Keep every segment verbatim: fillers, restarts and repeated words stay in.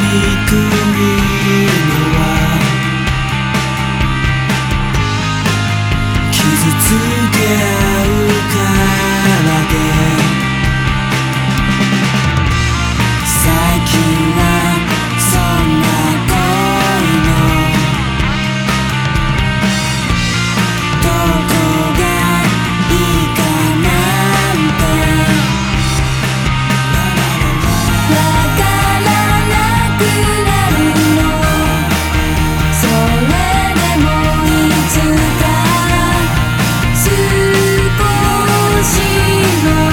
くいのは傷つけ合うからで最近はそんな恋のどこがいいかなんてわからなくなるのそれでもいつか少しの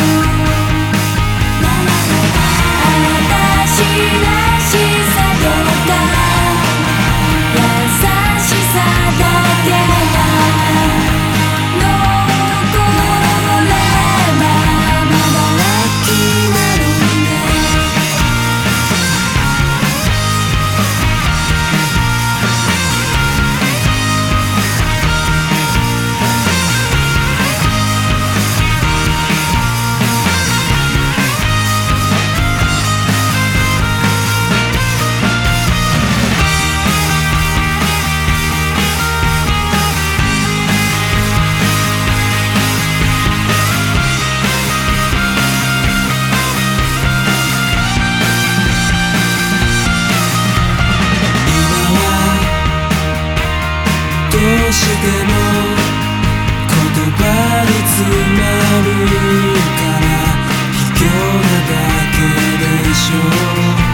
私らしさとか優しさだけが残ればまだラッキーなのねどうしても言葉に詰まるから卑怯なだけでしょう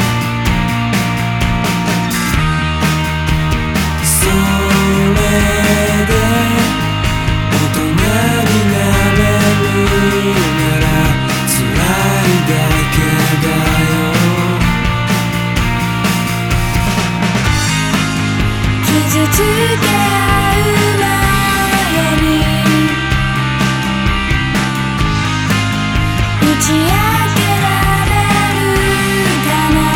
それで大人になれるなら辛いだけだよ傷つけ合う前に打ち明けられるかな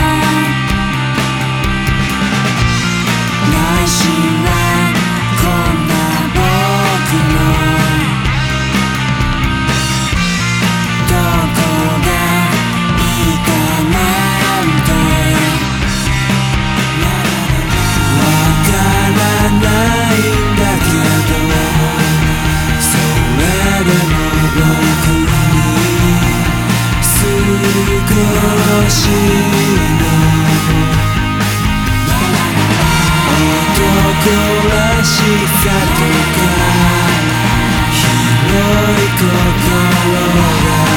内心はこんな僕のどこがいいかなんてわからないんだけどそれでも僕に少しの男らしさとか広い心が